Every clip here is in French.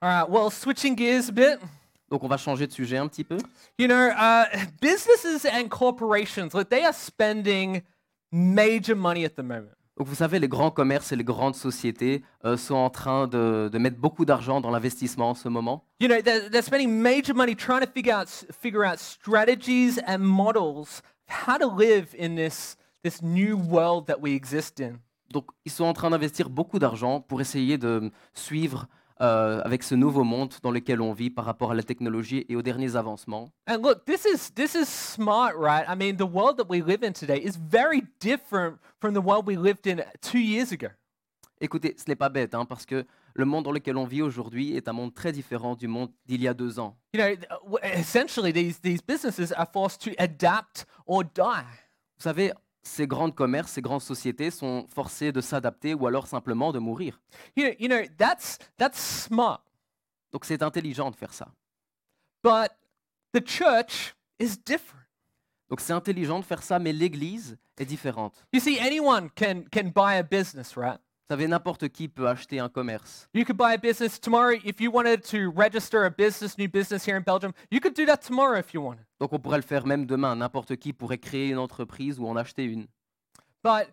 All right, well, switching gears a bit. Donc on va changer de sujet un petit peu. You know, businesses and corporations, like they are spending major money at the moment. Donc vous savez, les grands commerces et les grandes sociétés sont en train de mettre beaucoup d'argent dans l'investissement en ce moment. You know, they're spending major money trying to figure out strategies and models of how to live in this new world that we exist in. Donc ils sont en train d'investir beaucoup d'argent pour essayer de suivre avec ce nouveau monde dans lequel on vit par rapport à la technologie et aux derniers avancements. And look, this is smart, right? I mean, the world that we live in today is very different from the world we lived in 2 years ago. Écoutez, ce n'est pas bête, hein, parce que le monde dans lequel on vit aujourd'hui est un monde très différent du monde d'il y a 2 ans. You know, essentially, these businesses are forced to adapt or die. Vous savez, ces grands commerces, ces grandes sociétés sont forcés de s'adapter ou alors simplement de mourir. You know, that's smart. Donc c'est intelligent de faire ça. But the church is different. Donc c'est intelligent de faire ça, mais l'Église est différente. You see, anyone can buy a business, right? Vous savez, n'importe qui peut acheter un commerce. You could buy a business tomorrow if you wanted to register a new business here in Belgium. You could do that tomorrow if you wanted. Donc on pourrait le faire même demain. N'importe qui pourrait créer une entreprise ou en acheter une. But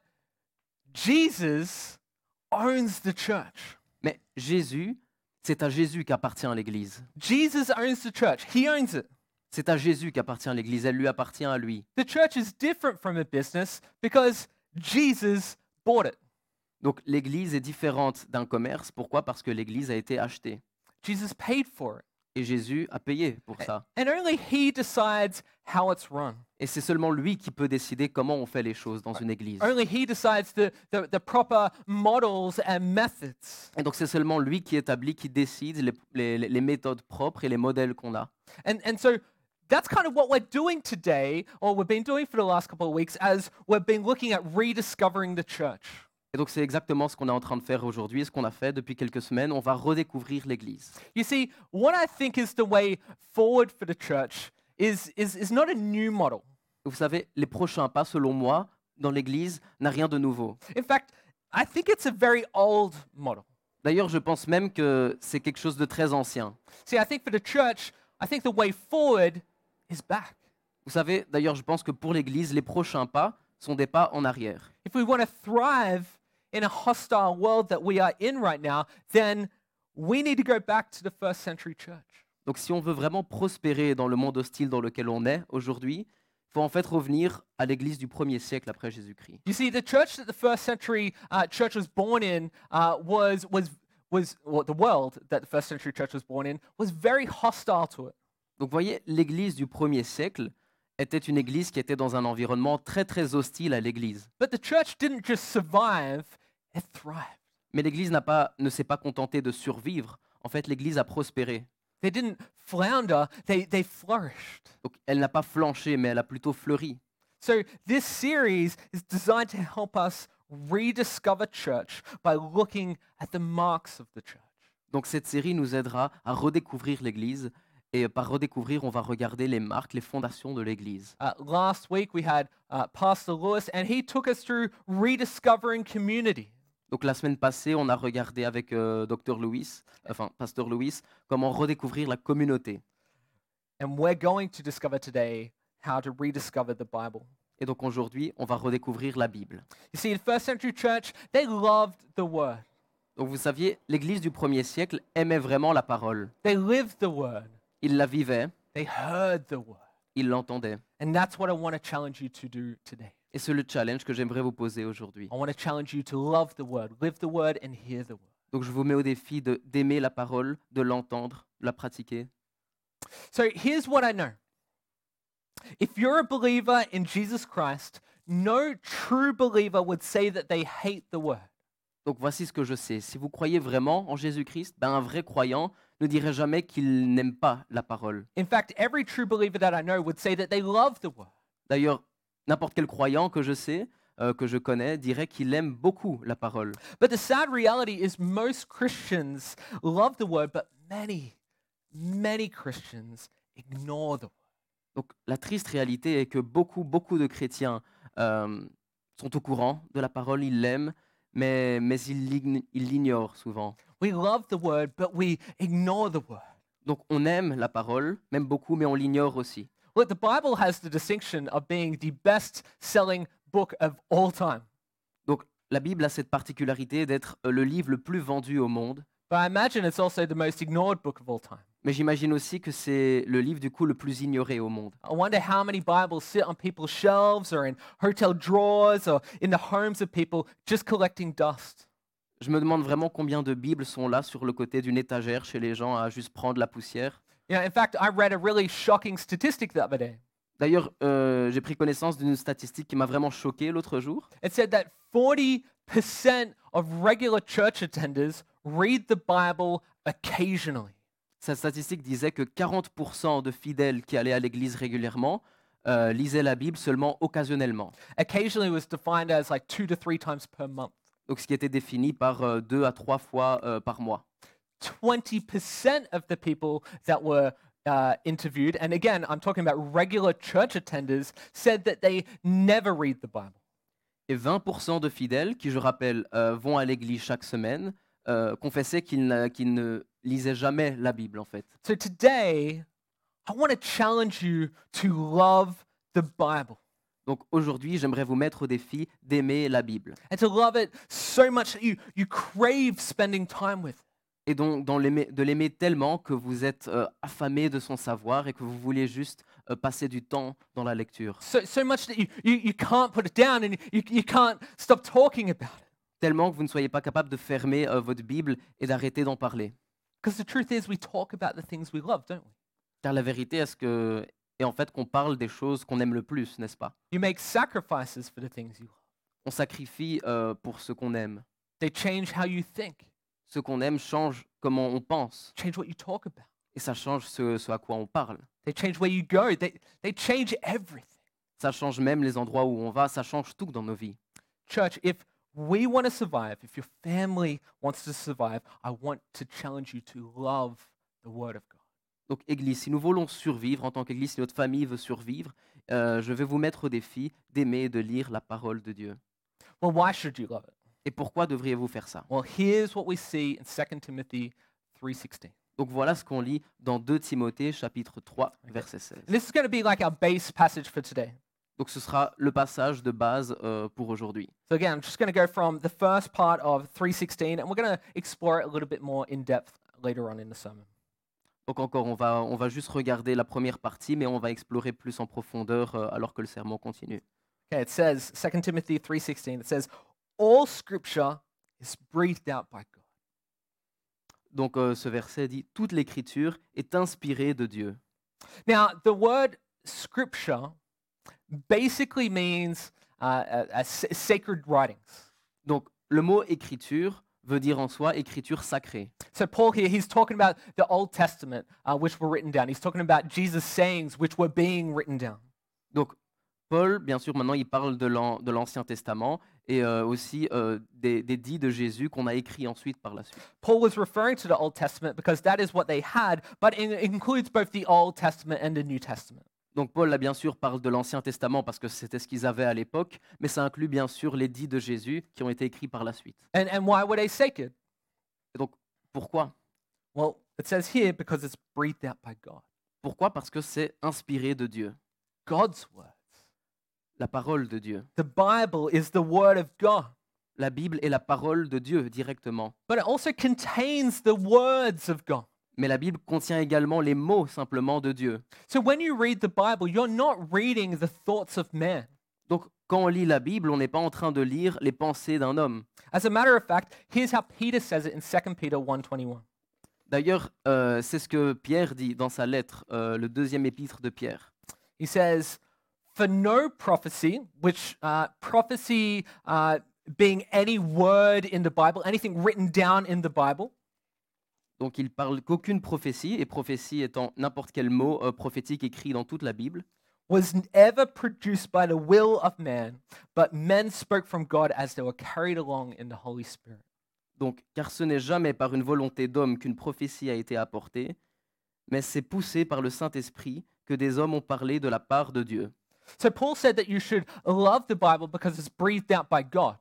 Jesus owns the church. Mais Jésus, c'est à Jésus qu'appartient l'Église. Jesus owns the church. He owns it. C'est à Jésus qu'appartient l'Église. Elle lui appartient à lui. The church is different from a business because Jesus bought it. Donc l'Église est différente d'un commerce. Pourquoi? Parce que l'Église a été achetée. Jesus paid for it. Et Jésus a payé pour ça. And only he decides how it's run. Et c'est seulement lui qui peut décider comment on fait les choses dans une église. Only he decides the proper models and methods. Et donc c'est seulement lui qui établit, qui décide les méthodes propres et les modèles qu'on a. And so that's kind of what we're doing today, or we've been doing for the last couple of weeks, as we've been looking at rediscovering the church. Et donc c'est exactement ce qu'on est en train de faire aujourd'hui, ce qu'on a fait depuis quelques semaines. On va redécouvrir l'église. You see, what I think is the way forward for the church is not a new model. Vous savez, les prochains pas, selon moi, dans l'église, n'a rien de nouveau. In fact, I think it's a very old model. D'ailleurs, je pense même que c'est quelque chose de très ancien. See, I think for the church, I think the way forward is back. Vous savez, d'ailleurs, je pense que pour l'église, les prochains pas sont des pas en arrière. If we want to thrive in a hostile world that we are in right now, then we need to go back to the first century church. Donc si on veut vraiment prospérer dans le monde hostile dans lequel on est aujourd'hui, il faut en fait revenir à l'église du 1er siècle après Jésus-Christ. You see, the church that the first century church was born in was well, the world that the first century church was born in was very hostile to it. Donc vous voyez, l'église du 1er siècle était une église qui était dans un environnement très très hostile à l'église. But the church didn't just survive, it thrived. Mais l'église ne s'est pas contentée de survivre. En fait, l'église a prospéré. They didn't flounder, they flourished. Donc elle n'a pas flanché, mais elle a plutôt fleuri. So this series is designed to help us rediscover church by looking at the marks of the church. Donc cette série nous aidera à redécouvrir l'église. Et par redécouvrir, on va regarder les marques, les fondations de l'église. Last week we had Pastor Lewis, and he took us through rediscovering community. Donc la semaine passée, on a regardé avec Pasteur Louis, comment redécouvrir la communauté. And we're going to discover today how to rediscover the Bible. Et donc aujourd'hui, on va redécouvrir la Bible. You see, the first century church, they loved the word. Donc vous saviez, l'église du 1er siècle aimait vraiment la parole. They lived the word. Ils la vivaient, They heard the word. ils l'entendaient. And that's what I want to challenge you to do today. Et c'est le challenge que j'aimerais vous poser aujourd'hui. I want to challenge you to love the word, live the word, and hear the word. Donc je vous mets au défi d'aimer la parole, de l'entendre, de la pratiquer. So here's what I know. If you're a believer in Jesus Christ, no true believer would say that they hate the word. Donc voici ce que je sais. Si vous croyez vraiment en Jésus-Christ, un vrai croyant ne dirait jamais qu'il n'aime pas la parole. In fact, every true believer that I know would say that they love the word. D'ailleurs, n'importe quel croyant que je sais, que je connais, dirait qu'il aime beaucoup la parole. But the sad reality is most Christians love the word, but many Christians ignore the word. Donc la triste réalité est que beaucoup de chrétiens sont au courant de la parole, ils l'aiment, mais ils l'ignorent souvent. We love the word, but we ignore the word. Donc on aime la parole, même beaucoup, mais on l'ignore aussi. Look, the Bible has the distinction of being the best-selling book of all time. Donc la Bible a cette particularité d'être le livre le plus vendu au monde, But I imagine it's also the most ignored book of all time. mais j'imagine aussi que c'est le livre du coup le plus ignoré au monde. I wonder how many Bibles sit on people's shelves or in hotel drawers or in the homes of people just collecting dust. Je me demande vraiment combien de Bibles sont là sur le côté d'une étagère chez les gens à juste prendre la poussière. In fact, I read a really shocking statistic the other day. D'ailleurs, j'ai pris connaissance d'une statistique qui m'a vraiment choqué l'autre jour. It said that 40% of regular church attenders read the Bible occasionally. Cette statistique disait que 40% de fidèles qui allaient à l'église régulièrement lisaient la Bible seulement occasionnellement. Occasionally was defined as like 2 to 3 times per month. Donc ce qui était défini par 2 à 3 fois par mois. 20% of the people that were interviewed, and again, I'm talking about regular church attenders, said that they never read the Bible. Et 20% de fidèles, qui je rappelle vont à l'église chaque semaine, confessaient qu'ils ne lisaient jamais la Bible en fait. So today, I want to challenge you to love the Bible Donc aujourd'hui, j'aimerais vous mettre au défi d'aimer la Bible. and to love it so much that you crave spending time with it. Et donc de l'aimer tellement que vous êtes affamé de son savoir et que vous voulez juste passer du temps dans la lecture. So much that you can't put it down and you can't stop talking about it. Tellement que vous ne soyez pas capable de fermer votre Bible et d'arrêter d'en parler. Because the truth is, we talk about the things we love, don't we? Car la vérité est en fait qu'on parle des choses qu'on aime le plus, n'est-ce pas? You make sacrifices for the things you love. On sacrifie pour ce qu'on aime. They change how you think, Ce qu'on aime change comment on pense. change what you talk about. Et ça change ce à quoi on parle. They change where you go. They change everything. Ça change même les endroits où on va. Ça change tout dans nos vies. Church, if we want to survive, if your family wants to survive, I want to challenge you to love the Word of God. Donc, Église, si nous voulons survivre en tant qu'Église, si notre famille veut survivre, je vais vous mettre au défi d'aimer et de lire la parole de Dieu. Well, why should you love it? Et pourquoi devriez-vous faire ça? Well, here's what we see in 2 Timothy 3:16. Donc voilà ce qu'on lit dans 2 Timothée chapitre 3, verset 16. This is going to be like our base passage for today. Donc ce sera le passage de base pour aujourd'hui. So again, I'm just going to go from the first part of 3:16, and we're going to explore it a little bit more in depth later on in the sermon. Donc encore, on va juste regarder la première partie, mais on va explorer plus en profondeur alors que le sermon continue. Okay, it says, 2 Timothy 3:16, it says, all scripture is breathed out by God. Donc ce verset dit « Toute l'écriture est inspirée de Dieu ». Now, the word scripture basically means sacred writings. Donc le mot écriture veut dire en soi écriture sacrée. So Paul here, he's talking about the Old Testament, which were written down. He's talking about Jesus' sayings, which were being written down. Donc Paul, bien sûr, maintenant il parle de l'Ancien Testament et aussi des dits de Jésus qu'on a écrits ensuite par la suite. Paul was referring to the Old Testament because that is what they had, but it includes both the Old Testament and the New Testament. Donc Paul, là, bien sûr, parle de l'Ancien Testament parce que c'était ce qu'ils avaient à l'époque, mais ça inclut bien sûr les dits de Jésus qui ont été écrits par la suite. And why were they sacred? Et donc, pourquoi? Well, it says here because it's breathed out by God. Pourquoi? Parce que c'est inspiré de Dieu, God's words. la parole de Dieu. The Bible is the word of God, La Bible est la parole de Dieu directement. but it also contains the words of God. Mais la Bible contient également les mots simplement de Dieu. So when you read the Bible, you're not reading the thoughts of man. Donc, quand on lit la Bible, on n'est pas en train de lire les pensées d'un homme. As a matter of fact, here's how Peter says it in 2 Peter 1:21. D'ailleurs, c'est ce que Pierre dit dans sa lettre, le deuxième épître de Pierre. He says, for no prophecy, which prophecy being any word in the Bible, anything written down in the Bible, Donc il parle qu'aucune prophétie, et prophétie étant n'importe quel mot prophétique écrit dans toute la Bible, was ever produced by the will of man, but men spoke from God as they were carried along in the Holy Spirit. donc car ce n'est jamais par une volonté d'homme qu'une prophétie a été apportée, mais c'est poussé par le Saint-Esprit que des hommes ont parlé de la part de Dieu. So Paul said that you should love the Bible because it's breathed out by God.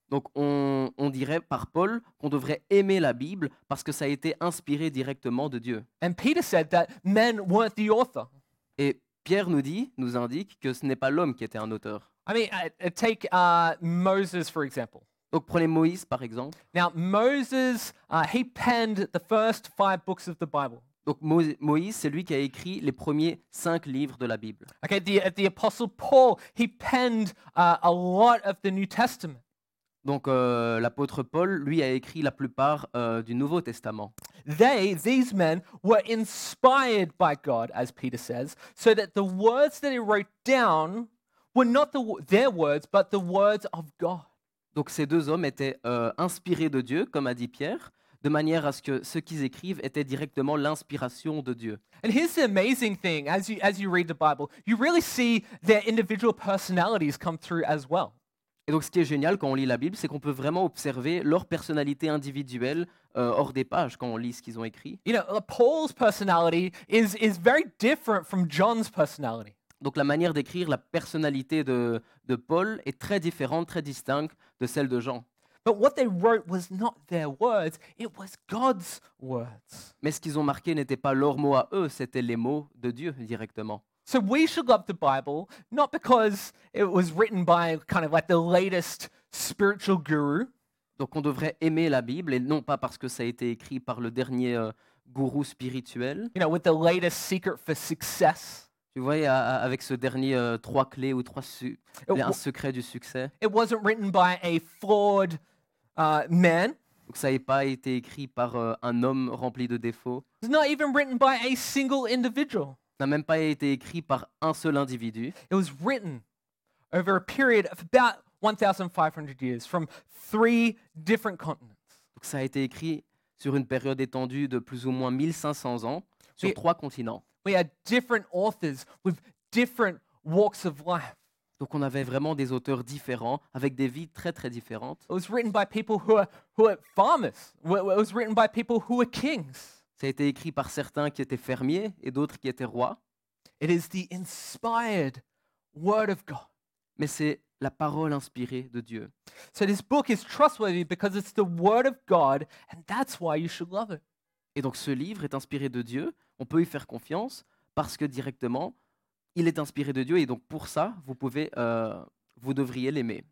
Donc on dirait par Paul qu'on devrait aimer la Bible parce que ça a été inspiré directement de Dieu. And Peter said that men weren't the author. Et Pierre nous indique que ce n'est pas l'homme qui était un auteur. I mean, take Moses, for example. Donc prenez Moïse par exemple. Now, Moses, he penned the first 5 books of the Bible. Donc Moïse, c'est lui qui a écrit les premiers 5 livres de la Bible. Okay, the Apostle Paul, he penned a lot of the New Testament. Donc l'apôtre Paul, lui, a écrit la plupart du Nouveau Testament. These men, were inspired by God, as Peter says, so that the words that he wrote down were not their words, but the words of God. Donc ces deux hommes étaient inspirés de Dieu, comme a dit Pierre, de manière à ce que ce qu'ils écrivent était directement l'inspiration de Dieu. And here's the amazing thing: as you read the Bible, you really see their individual personalities come through as well. Et donc ce qui est génial quand on lit la Bible, c'est qu'on peut vraiment observer leur personnalité individuelle hors des pages quand on lit ce qu'ils ont écrit. You know, Paul's personality is very different from John's personality. Donc la manière d'écrire, la personnalité de Paul est très différente, très distincte de celle de Jean. But what they wrote was not their words, it was God's words. Mais ce qu'ils ont marqué n'était pas leurs mots à eux, c'était les mots de Dieu directement. So we should love the Bible, not because it was written by kind of like the latest spiritual guru, Donc on devrait aimer la Bible et non pas parce que ça a été écrit par le dernier gourou spirituel. you know, with the latest secret for success. Tu vois, avec ce dernier 3 clés ou It, un wa- secret du succès. it wasn't written by a flawed man. Donc ça n'a pas été écrit par un homme rempli de défauts. It's not even written by a single individual. Ça n'a même pas été écrit par un seul individu. It was written over a period of about 1,500 years from 3 different continents. Donc ça a été écrit sur une période étendue de plus ou moins 1500 ans sur Oui. 3 continents. We had different authors with different walks of life. Donc on avait vraiment des auteurs différents avec des vies très très différentes. It was written by people who are farmers. It was written by people who were kings. Ça a été écrit par certains qui étaient fermiers et d'autres qui étaient rois. It is the inspired word of God. Mais c'est la parole inspirée de Dieu. So this book is trustworthy because it's the word of God, and that's why you should love it. Et donc ce livre est inspiré de Dieu. On peut y faire confiance parce que directement, il est inspiré de Dieu. Et donc pour ça, vous devriez l'aimer.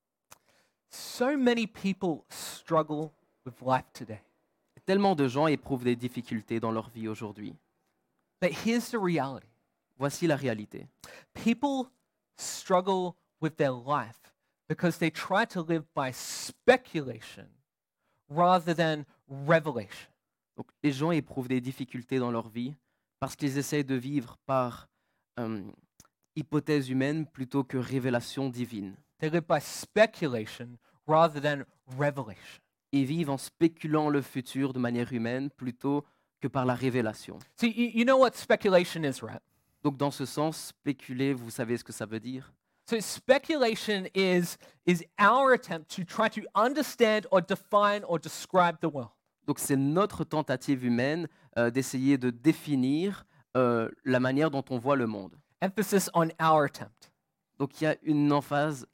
So many people struggle with life today. Tellement de gens éprouvent des difficultés dans leur vie aujourd'hui. But here's the reality. Voici la réalité. People struggle with their life because they try to live by speculation rather than revelation. Donc, les gens éprouvent des difficultés dans leur vie parce qu'ils essayent de vivre par hypothèse humaine plutôt que révélation divine. They live by speculation rather than revelation. Ils vivent en spéculant le futur de manière humaine plutôt que par la révélation. See, you know what speculation is, right? Donc dans ce sens, spéculer, vous savez ce que ça veut dire? So speculation is our attempt to try to understand or define or describe the world. Donc c'est notre tentative humaine d'essayer de définir la manière dont on voit le monde. Emphasis on our attempt. Donc il y a une emphase,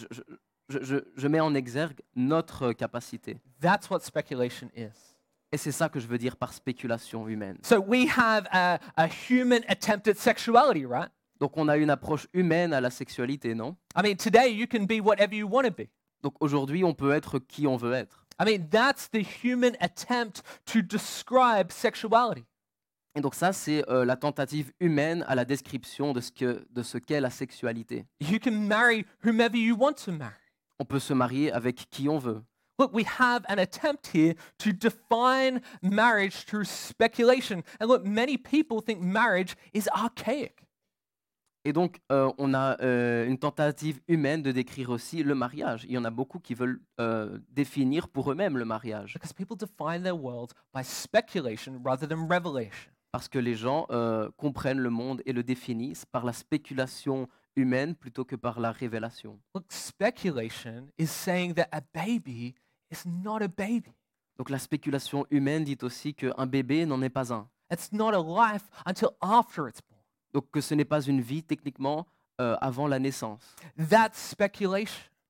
je mets en exergue notre capacité. That's what speculation is. Et c'est ça que je veux dire par spéculation humaine. So we have a human attempt at sexuality, right? Donc on a une approche humaine à la sexualité, non? I mean, today you can be whatever you want to be. Donc aujourd'hui, on peut être qui on veut être. I mean, that's the human attempt to describe sexuality. Et donc ça, c'est la tentative humaine à la description de ce qu'est la sexualité. You can marry whomever you want to marry. On peut se marier avec qui on veut. Look, we have an attempt here to define marriage through speculation. And look, many people think marriage is archaic. Et donc, on a une tentative humaine de décrire aussi le mariage. Il y en a beaucoup qui veulent définir pour eux-mêmes le mariage. Because people define their world by speculation rather than revelation. Parce que les gens comprennent le monde et le définissent par la spéculation humaine plutôt que par la révélation. Look, speculation is saying that a baby is not a baby. Donc la spéculation humaine dit aussi qu'un bébé n'en est pas un. It's not a life until after it's born. Donc que ce n'est pas une vie techniquement avant la naissance. That's speculation.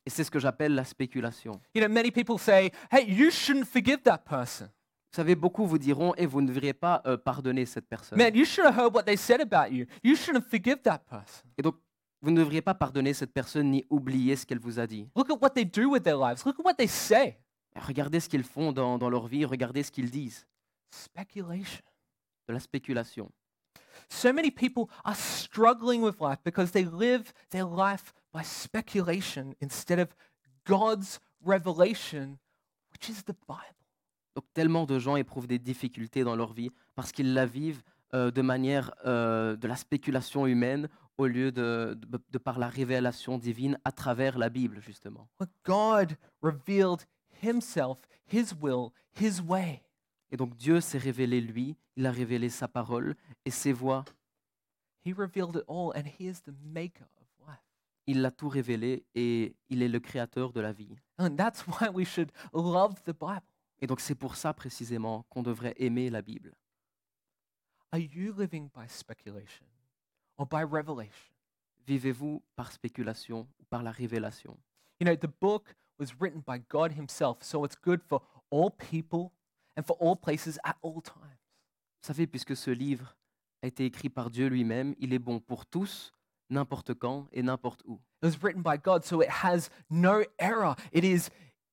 Et c'est ce que j'appelle la spéculation. Many people say, hey, you shouldn't forgive that person. Vous savez, beaucoup vous diront, et vous ne devriez pas pardonner cette personne. Man, you should have heard what they said about you. You shouldn't forgive that person. Et donc, vous ne devriez pas pardonner cette personne ni oublier ce qu'elle vous a dit. Look at what they do with their lives. Look at what they say. Regardez ce qu'ils font dans leur vie, regardez ce qu'ils disent. Speculation. De la spéculation. So many people are struggling with life because they live their life by speculation instead of God's revelation, which is the Bible. Donc tellement de gens éprouvent des difficultés dans leur vie parce qu'ils la vivent de manière de la spéculation humaine au lieu de par la révélation divine à travers la Bible, justement. But God revealed himself, his will, his way. Et donc Dieu s'est révélé lui, il a révélé sa parole et ses voies. He revealed it all and he is the maker of life. Il l'a tout révélé et il est le créateur de la vie. And that's why we should love the Bible. Et donc c'est pour ça précisément qu'on devrait aimer la Bible. Are you living by speculation or by revelation? Vivez-vous par spéculation ou par la révélation? The book was written by God himself, so it's good for all people and for all places at all times. Vous savez, puisque ce livre a été écrit par Dieu lui-même, il est bon pour tous, n'importe quand et n'importe où. It was written by God, so it has no error. It is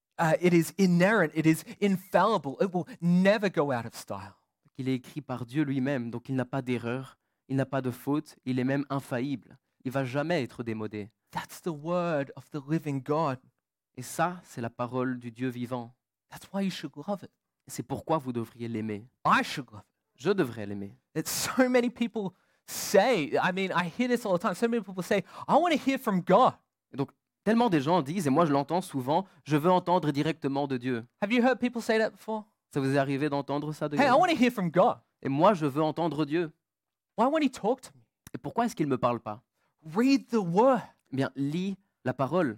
inerrant. It is infallible. It will never go out of style. Il est écrit par Dieu lui-même, donc il n'a pas d'erreur, il n'a pas de faute, il est même infaillible. Il va jamais être démodé. That's the word of the living God. Et ça, c'est la parole du Dieu vivant. That's why you should love it. C'est pourquoi vous devriez l'aimer. I should love it. Je devrais l'aimer. It's so many people say, I hear this all the time. So many people say, I want to hear from God. Et donc, tellement des gens disent, et moi je l'entends souvent, je veux entendre directement de Dieu. Have you heard people say that before? Ça vous est arrivé d'entendre ça de Hey, Dieu? I want to hear from God. Et moi, je veux entendre Dieu. Why won't he talk to me? Et pourquoi est-ce qu'il ne me parle pas? Read the word. Eh bien, lis la parole.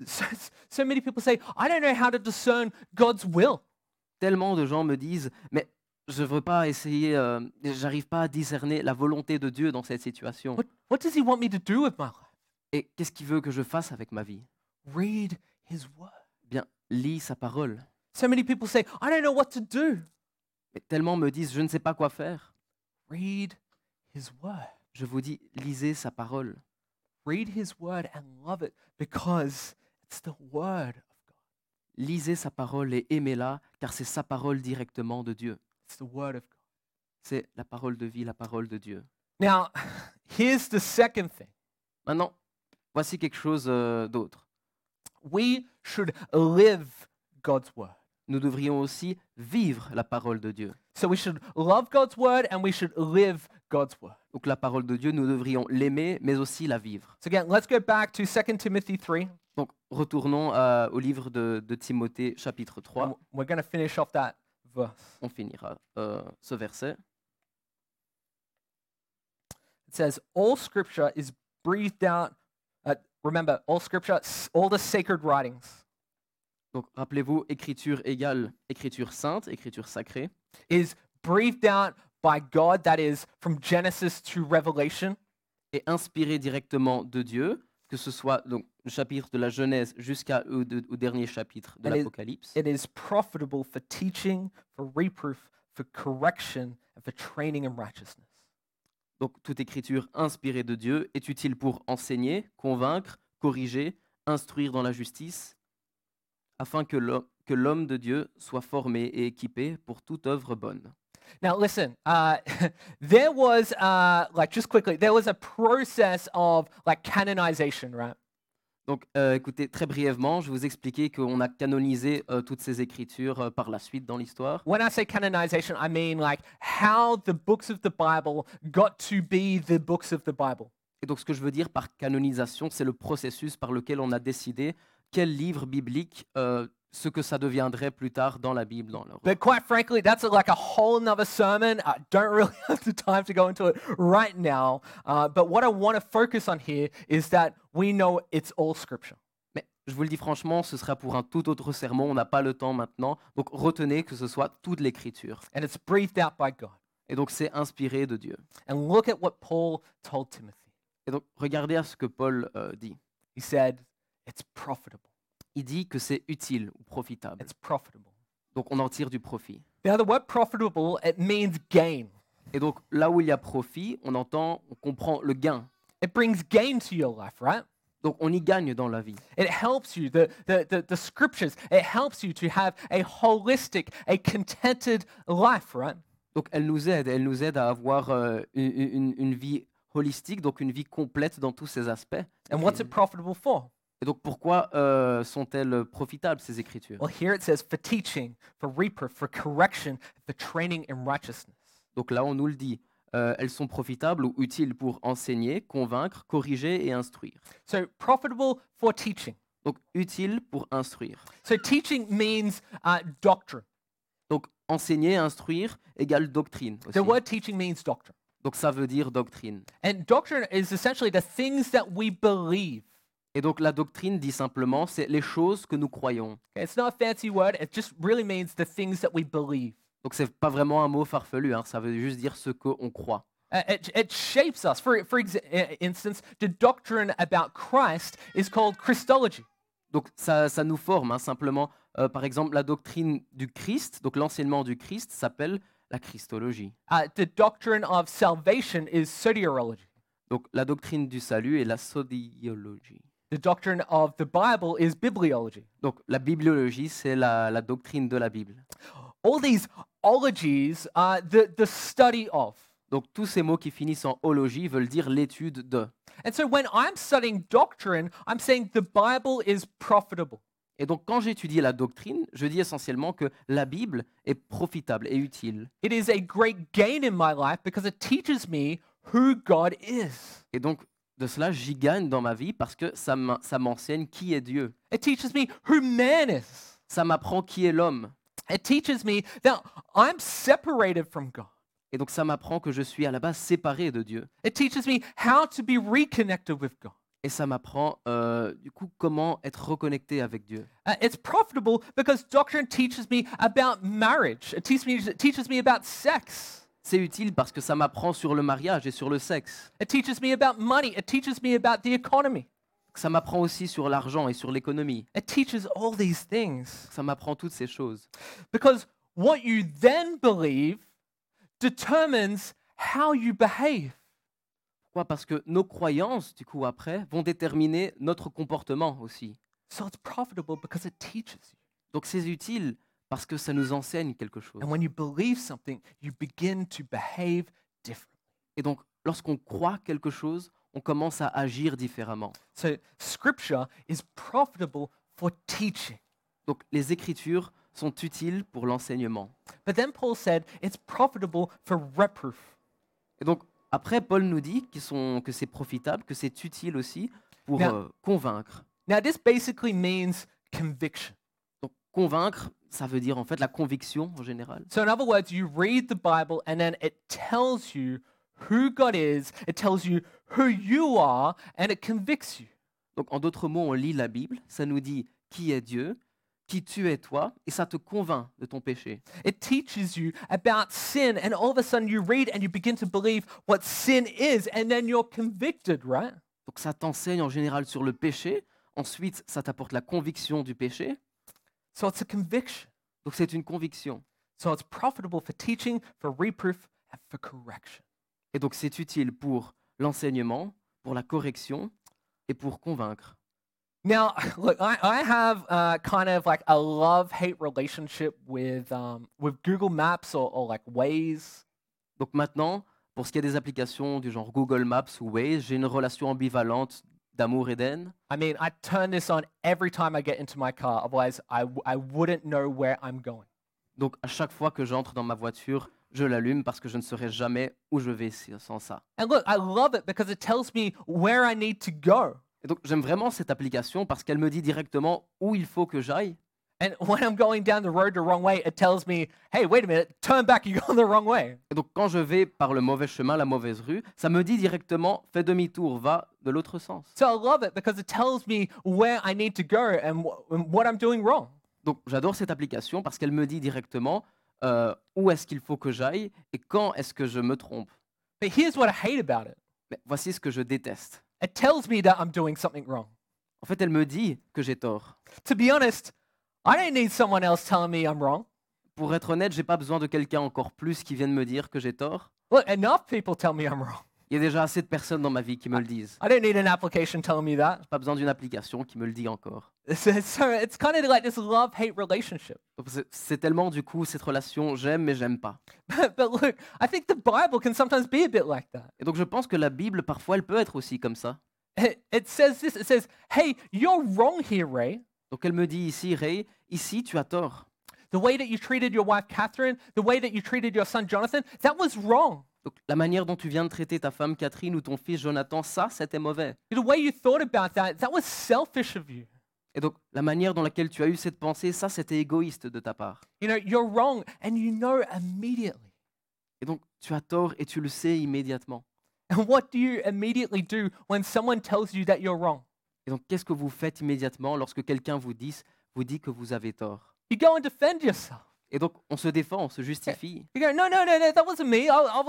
So many people say, I don't know how to discern God's will. Tellement de gens me disent, mais je ne veux pas essayer, j'arrive pas à discerner la volonté de Dieu dans cette situation. What does he want me to do with my life? Et qu'est-ce qu'il veut que je fasse avec ma vie? Read his word. Eh bien, lis sa parole. So many people say, I don't know what to do. Mais tellement me disent, je ne sais pas quoi faire. Read his word. Je vous dis, lisez sa parole. Read his word and love it because it's the word of God. Lisez sa parole et aimez-la, car c'est sa parole directement de Dieu. It's the word of God. C'est la parole de vie, la parole de Dieu. Now, here's the second thing. Maintenant, voici quelque chose d'autre. We should live God's word. Nous devrions aussi vivre la parole de Dieu. So we should love God's word and we should live God's word. Donc la parole de Dieu, nous devrions l'aimer, mais aussi la vivre. So again, let's go back to 2 Timothy 3. Donc retournons au livre de Timothée, chapitre 3. And we're going to finish off that verse. On finira ce verset. It says, all scripture is breathed out. Remember, all scripture, all the sacred writings, Donc rappelez-vous, écriture égale écriture sainte, écriture sacrée, is breathed out by God, that is, from Genesis to Revelation. est inspirée directement de Dieu, que ce soit donc, le chapitre de la Genèse jusqu'au dernier chapitre de And l'Apocalypse. It is profitable for teaching, for reproof, for correction, and for training in righteousness. Donc toute écriture inspirée de Dieu est utile pour enseigner, convaincre, corriger, instruire dans la justice, afin que l'homme de Dieu soit formé et équipé pour toute œuvre bonne. Now, listen, there was, just quickly, there was a process of canonization, right? Donc écoutez, très brièvement, je vais vous expliquer qu'on a canonisé toutes ces écritures par la suite dans l'histoire. When I say canonization, I mean how the books of the Bible got to be the books of the Bible. Et donc ce que je veux dire par canonisation, c'est le processus par lequel on a décidé quel livre biblique, ce que ça deviendrait plus tard dans la Bible. But quite frankly, that's like a whole nother sermon. I don't really have the time to go into it right now. But what I want to focus on here is that we know it's all scripture. Mais je vous le dis franchement, ce sera pour un tout autre sermon, on n'a pas le temps maintenant. Donc retenez que ce soit toute l'écriture. And it's breathed out by God. Et donc c'est inspiré de Dieu. And look at what Paul told Timothy. Et donc regardez à ce que Paul dit. He said, it's profitable. il dit que c'est utile ou profitable. It's profitable. Donc on en tire du profit. Now, the word profitable, it means gain. Et donc là où il y a profit, on comprend le gain. It brings gain to your life, right? Donc on y gagne dans la vie. It helps you. The scriptures, it helps you to have a holistic, a contented life, right? Donc elle nous aide à avoir une vie holistique, donc une vie complète dans tous ses aspects. And what's it profitable for? Et donc pourquoi sont-elles profitables, ces écritures? Well, here it says for teaching, for reproof, for correction, for training in righteousness. Donc là, on nous le dit. Elles sont profitables ou utiles pour enseigner, convaincre, corriger et instruire. So profitable for teaching. Donc utiles pour instruire. So teaching means doctrine. Donc enseigner, instruire égale doctrine aussi. The word teaching means doctrine. Donc ça veut dire doctrine. And doctrine is essentially the things that we believe. Et donc la doctrine dit simplement, c'est les choses que nous croyons. Okay, it's not a fancy word. It just really means the things that we believe. Donc c'est pas vraiment un mot farfelu, hein, ça veut juste dire ce qu'on croit. It shapes us. For instance, the doctrine about Christ is called Christology. Donc ça nous forme, hein, simplement. Par exemple, la doctrine du Christ, donc l'enseignement du Christ s'appelle la Christologie. The doctrine of salvation is soteriology. Donc la doctrine du salut est la soteriologie. The doctrine of the Bible is bibliology. Donc la bibliologie, c'est la doctrine de la Bible. All these ologies are the study of. Donc tous ces mots qui finissent en ologie veulent dire l'étude de. And so when I'm studying doctrine, I'm saying the Bible is profitable. Et donc quand j'étudie la doctrine, je dis essentiellement que la Bible est profitable et utile. It is a great gain in my life because it teaches me who God is. Et donc de cela, j'y gagne dans ma vie parce que ça m'enseigne qui est Dieu. It teaches me who man is. Ça m'apprend qui est l'homme. It teaches me that I'm separated from God. Et donc ça m'apprend que je suis à la base séparé de Dieu. It teaches me how to be reconnected with God. Et ça m'apprend du coup comment être reconnecté avec Dieu. It's profitable because doctrine teaches me about marriage. It teaches me about sex. C'est utile parce que ça m'apprend sur le mariage et sur le sexe. It teaches me about money. It teaches me about the economy. Ça m'apprend aussi sur l'argent et sur l'économie. It teaches all these things. Ça m'apprend toutes ces choses. Because what you then believe determines how you behave. Pourquoi? Parce que nos croyances, du coup, après, vont déterminer notre comportement aussi. So it's profitable because it teaches you. Donc c'est utile parce que ça nous enseigne quelque chose. And when you believe something, you begin to behave differently. Et donc, lorsqu'on croit quelque chose, on commence à agir différemment. So scripture is profitable for teaching. Donc les Écritures sont utiles pour l'enseignement. But then Paul said it's profitable for reproof. Et donc, après, Paul nous dit que c'est profitable, que c'est utile aussi pour Now- convaincre. Now this basically means conviction. Donc, convaincre, ça veut dire en fait la conviction en général. So in other words, you read the Bible and then it tells you who God is, it tells you who you are, and it convicts you. Donc, en d'autres mots, on lit la Bible, ça nous dit qui est Dieu, qui tu es toi, et ça te convainc de ton péché. It teaches you about sin, and all of a sudden you read and you begin to believe what sin is, and then you're convicted, right? Donc, ça t'enseigne en général sur le péché. Ensuite, ça t'apporte la conviction du péché. So it's a conviction. Donc, c'est une conviction. So it's profitable for teaching, for reproof, and for correction. Et donc, c'est utile pour l'enseignement, pour la correction et pour convaincre. Now, look, I have kind of like a love-hate relationship with Google Maps or like Waze. Donc maintenant, pour ce qui est des applications du genre Google Maps ou Waze, j'ai une relation ambivalente d'amour et d'haine. I mean, I turn this on every time I get into my car. Otherwise, I wouldn't know where I'm going. Donc à chaque fois que j'entre dans ma voiture, je l'allume parce que je ne saurais jamais où je vais sans ça. And look, I love it because it tells me where I need to go. Et donc j'aime vraiment cette application parce qu'elle me dit directement où il faut que j'aille. And when I'm going down the road the wrong way, it tells me, hey, wait a minute, turn back, you're going the wrong way. Et donc quand je vais par le mauvais chemin, la mauvaise rue, ça me dit directement fais demi-tour, va de l'autre sens. So I love it because it tells me where I need to go and what I'm doing wrong. Donc j'adore cette application parce qu'elle me dit directement où est-ce qu'il faut que j'aille et quand est-ce que je me trompe. But here's what I hate about it. Mais voici ce que je déteste. It tells me that I'm doing something wrong. En fait, elle me dit que j'ai tort. To be honest, I don't need someone else telling me I'm wrong. Pour être honnête, j'ai pas besoin de quelqu'un encore plus qui vienne me dire que j'ai tort. Look, enough people tell me I'm wrong. Il y a déjà assez de personnes dans ma vie qui me le disent. I don't need an application telling me that. J'ai pas besoin d'une application qui me le dit encore. So it's kind of like this love-hate relationship. Donc, c'est tellement du coup cette relation j'aime mais j'aime pas. But look, I think the Bible can sometimes be a bit like that. Et donc je pense que la Bible parfois elle peut être aussi comme ça. It says this, it says, hey, you're wrong here, Ray. Donc elle me dit ici, Ray, ici tu as tort. The way that you treated your wife, Catherine, the way that you treated your son, Jonathan, that was wrong. Donc la manière dont tu viens de traiter ta femme Catherine ou ton fils Jonathan, ça c'était mauvais. The way you thought about that was selfish of you. Et donc la manière dans laquelle tu as eu cette pensée, ça c'était égoïste de ta part. You know, you're wrong and you know immediately. Et donc tu as tort et tu le sais immédiatement. And what do you immediately do when someone tells you that you're wrong? Et donc qu'est-ce que vous faites immédiatement lorsque quelqu'un vous dit que vous avez tort? You go and defend yourself. Et donc on se défend, on se justifie. You go, no, that wasn't me.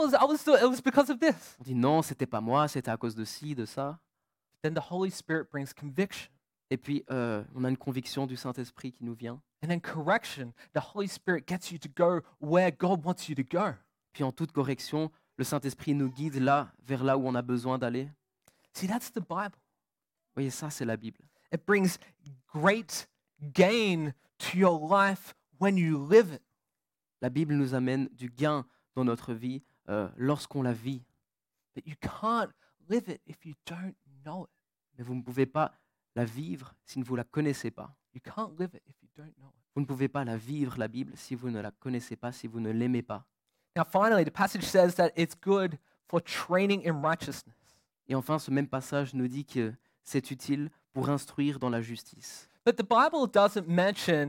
It was because of this. On dit non, c'était pas moi, c'était à cause de ci, de ça. Then the Holy Spirit brings conviction. Et puis on a une conviction du Saint-Esprit qui nous vient. And then correction, the Holy Spirit gets you to go where God wants you to go. Puis en toute correction, le Saint-Esprit nous guide vers là où on a besoin d'aller. See, that's the Bible. Vous voyez, ça c'est la Bible. It brings great gain to your life when you live it. La Bible nous amène du gain dans notre vie lorsqu'on la vit. But you can't live it if you don't know it. Mais vous ne pouvez pas la vivre si vous ne la connaissez pas. You can't live it if you don't know it. Vous ne pouvez pas la vivre, la Bible, si vous ne la connaissez pas, si vous ne l'aimez pas. Now, finally, the passage says that it's good for training in righteousness. Et enfin, ce même passage nous dit que c'est utile pour instruire dans la justice. But the Bible doesn't mention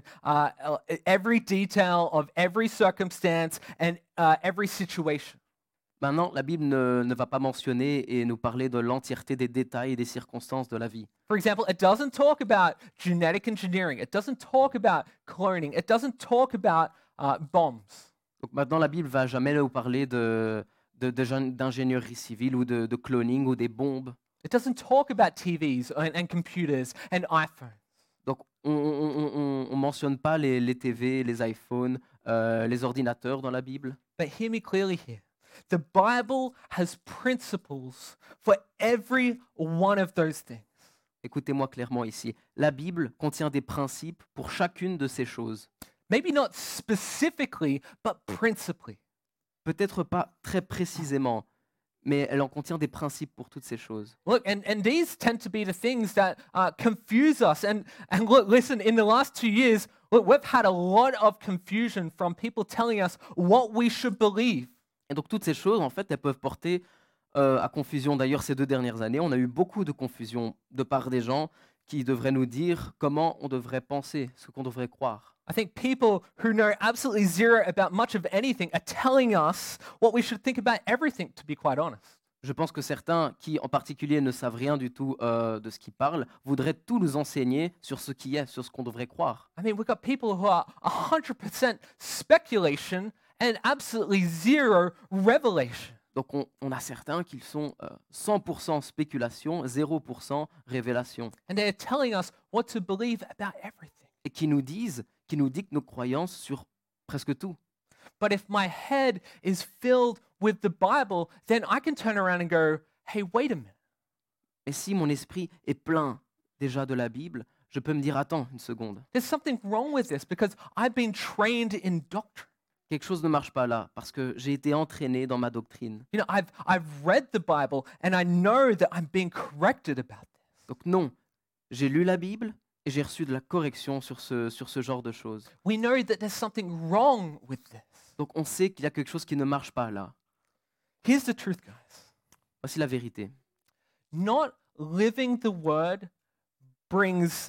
every detail of every circumstance and every situation. Maintenant, la Bible ne va pas mentionner et nous parler de l'entièreté des détails et des circonstances de la vie. For example, it doesn't talk about genetic engineering. It doesn't talk about cloning. It doesn't talk about bombs. Donc maintenant, la Bible va jamais nous parler d'ingénierie civile ou de cloning ou des bombes. It doesn't talk about TVs and computers and iPhones. Donc on ne mentionne pas les TV, les iPhones, les ordinateurs dans la Bible. But hear me clearly here. The Bible has principles for every one of those things. Écoutez-moi clairement ici. La Bible contient des principes pour chacune de ces choses. Maybe not specifically, but principally. Peut-être pas très précisément, mais elle en contient des principes pour toutes ces choses. Look, and these tend to be the things that confuse us. And look, listen, in the last 2 years, look, we've had a lot of confusion from people telling us what we should believe. Et donc toutes ces choses, en fait, elles peuvent porter à confusion. D'ailleurs, ces 2 dernières années, on a eu beaucoup de confusion de part des gens qui devraient nous dire comment on devrait penser, ce qu'on devrait croire. I think people who know absolutely zero about much of anything are telling us what we should think about everything, to be quite honest. Je pense que certains qui, en particulier, ne savent rien du tout de ce qu'ils parlent, voudraient tout nous enseigner sur ce qui est, sur ce qu'on devrait croire. I mean, we've got people who are 100% speculation and absolutely zero revelation. Donc on a certains qui sont 100% spéculation, 0% révélation. And they're telling us what to believe about everything. Et qui nous dictent nos croyances sur presque tout. But if my head is filled with the Bible, then I can turn around and go, hey, wait a minute. Et si mon esprit est plein déjà de la Bible, je peux me dire, attends une seconde, There's something wrong with this because I've been trained in doctrine. quelque chose ne marche pas là, parce que j'ai été entraîné dans ma doctrine. You know, I've read the Bible and I know that I'm being corrected about this. Donc non, j'ai lu la Bible et j'ai reçu de la correction sur ce genre de choses. We know that there's something wrong with this. Donc on sait qu'il y a quelque chose qui ne marche pas là. Here's the truth, guys. Voici la vérité. Not living the word brings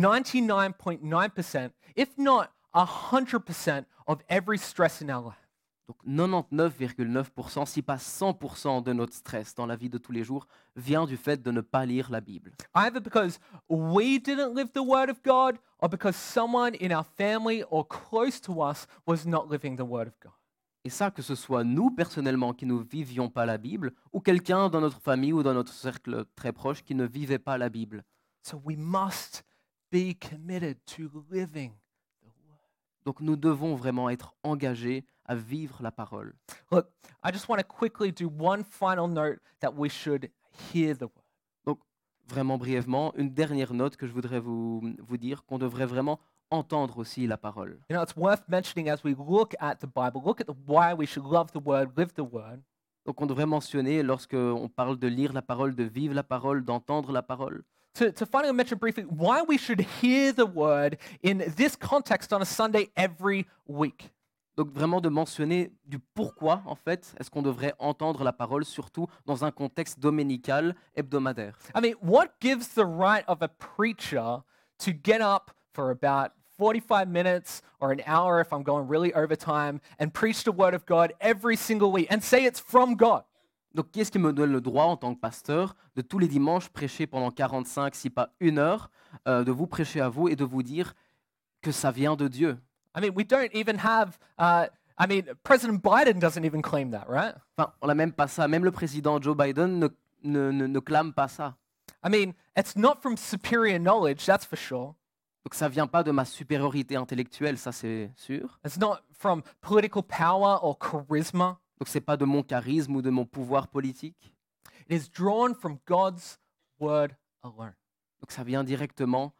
99.9%, if not 100% of every stress in our life. Donc 99,9%, si pas 100% de notre stress dans la vie de tous les jours vient du fait de ne pas lire la Bible. Either because we didn't live the word of God or because someone in our family or close to us was not living the word of God. Et ça, que ce soit nous personnellement qui ne vivions pas la Bible ou quelqu'un dans notre famille ou dans notre cercle très proche qui ne vivait pas la Bible. So we must be committed to living the word. Donc nous devons vraiment être engagés à vivre la parole. Look, I just want to quickly do one final note that we should hear the word. Donc vraiment brièvement, une dernière note que je voudrais vous dire, qu'on devrait vraiment entendre aussi la parole. You know, it's worth mentioning as we look at the Bible, look at why we should love the word, live the word. Donc on devrait mentionner, lorsque on parle de lire la parole, de vivre la parole, d'entendre la parole, To finally mention briefly why we should hear the word in this context on a Sunday every week. donc vraiment de mentionner du pourquoi, en fait, est-ce qu'on devrait entendre la parole, surtout dans un contexte dominical, hebdomadaire. I mean, what gives the right of a preacher to get up for about 45 minutes or an hour if I'm going really overtime and preach the word of God every single week and say it's from God? Donc qui est-ce qui me donne le droit, en tant que pasteur, de tous les dimanches prêcher pendant 45, si pas 1 heure, de vous prêcher à vous et de vous dire que ça vient de Dieu? I mean, we don't even have, President Biden doesn't even claim that, right? Enfin, on n'a même pas ça. Même le président Joe Biden ne clame pas ça. I mean, it's not from superior knowledge, that's for sure. Donc ça vient pas de ma supériorité intellectuelle, ça c'est sûr. It's not from political power or charisma. Donc c'est pas de mon charisme ou de mon pouvoir politique. It is drawn from God's word alone. Donc ça vient directement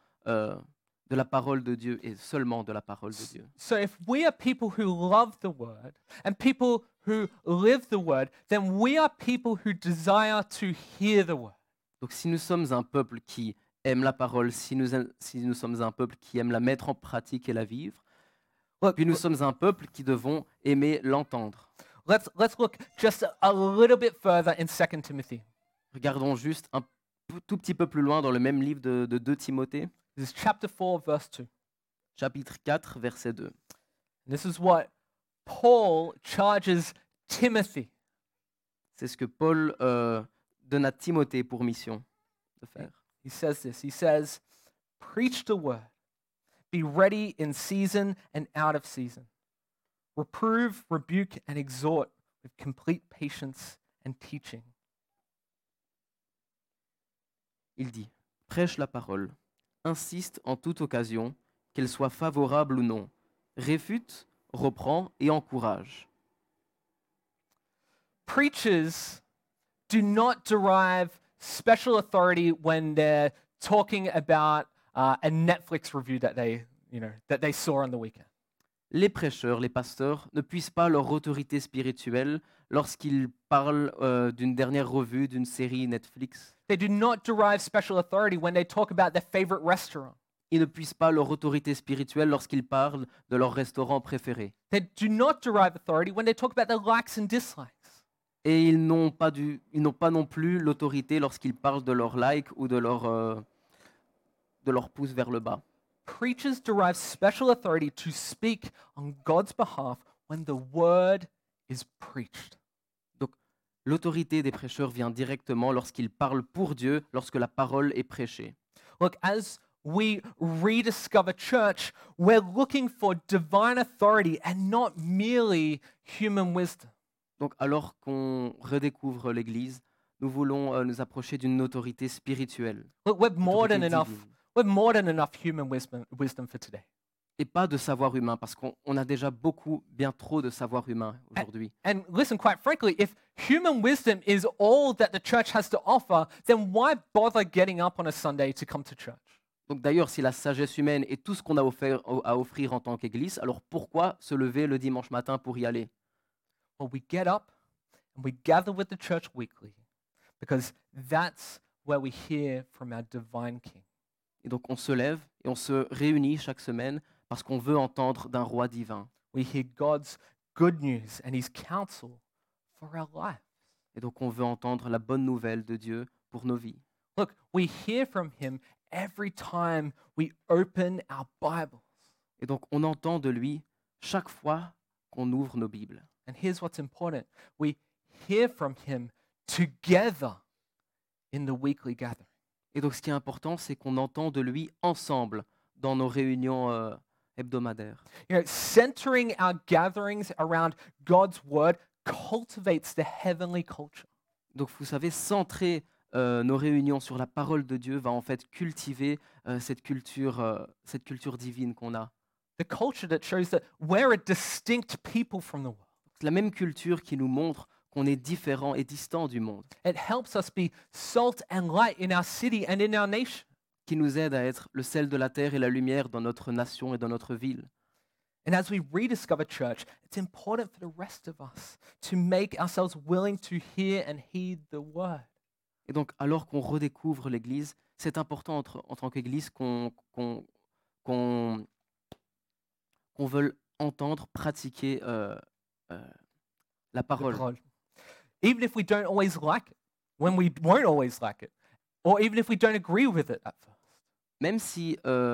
de la parole de Dieu et seulement de la parole de Dieu. So if we are people who love the word and people who live the word, then we are people who desire to hear the word. Donc si nous sommes un peuple qui aime la parole, si nous sommes un peuple qui aime la mettre en pratique et la vivre, puis nous sommes un peuple qui devons aimer l'entendre. Let's look just a little bit further in 2 Timothy. Regardons juste un tout petit peu plus loin dans le même livre de 2 Timothée, This is chapter 4, verse 2. chapitre 4, verset 2. This is what Paul charges Timothy. C'est ce que Paul donne à Timothée pour mission de faire. He says this. He says, preach the word. Be ready in season and out of season. Reprove, rebuke, and exhort with complete patience and teaching. Il dit, prêche la parole, insiste en toute occasion, qu'elle soit favorable ou non, réfute, reprend et encourage. Preachers do not derive special authority when they're talking about a Netflix review that they saw on the weekend. Les prêcheurs, les pasteurs, ne puissent pas leur autorité spirituelle lorsqu'ils parlent d'une dernière revue, d'une série Netflix. They do not derive special authority when they talk about their favorite restaurant. Ils ne puissent pas leur autorité spirituelle lorsqu'ils parlent de leur restaurant préféré. They do not derive authority when they talk about their likes and dislikes. Et ils n'ont pas non plus l'autorité lorsqu'ils parlent de leur like ou de leur pouce vers le bas. Preachers derive special authority to speak on God's behalf when the word is preached. Donc, l'autorité des prêcheurs vient directement lorsqu'ils parlent pour Dieu, lorsque la parole est prêchée. Look, as we rediscover church, we're looking for divine authority and not merely human wisdom. Donc, alors qu'on redécouvre l'Église, nous voulons nous approcher d'une autorité spirituelle. Look, we're more autorité than enough. divine. We're more than enough human wisdom for today. Et pas de savoir humain, parce qu'on a déjà bien trop de savoir humain aujourd'hui. And listen, quite frankly, if human wisdom is all that the church has to offer, then why bother getting up on a Sunday to come to church? Donc d'ailleurs, si la sagesse humaine est tout ce qu'on a à offrir en tant qu'Église, alors pourquoi se lever le dimanche matin pour y aller? Well, we get up and we gather with the church weekly because that's where we hear from our divine King. Et donc on se lève et on se réunit chaque semaine parce qu'on veut entendre d'un roi divin. We hear God's good news and his counsel for our life. Et donc on veut entendre la bonne nouvelle de Dieu pour nos vies. Look, we hear from him every time we open our Bibles. Et donc on entend de lui chaque fois qu'on ouvre nos Bibles. And here's what's important. We hear from him together in the weekly gathering. Et donc ce qui est important, c'est qu'on entend de lui ensemble dans nos réunions hebdomadaires. You know, centering our gatherings around God's word cultivates the heavenly culture. Donc vous savez, centrer nos réunions sur la parole de Dieu va en fait cultiver cette culture divine qu'on a. The culture that shows that we're a distinct people from the world. C'est la même culture qui nous montre qu'on est différent et distant du monde, It helps us be salt and light in our city and in our nation. qui nous aide à être le sel de la terre et la lumière dans notre nation et dans notre ville. And as we rediscover church, it's important for the rest of us to make ourselves willing to hear and heed the word. Et donc, alors qu'on redécouvre l'Église, c'est important en tant qu'Église qu'on veuille entendre, pratiquer la The parole. parole. Even if we don't always like it, when we won't always like it, or even if we don't agree with it at first. Même si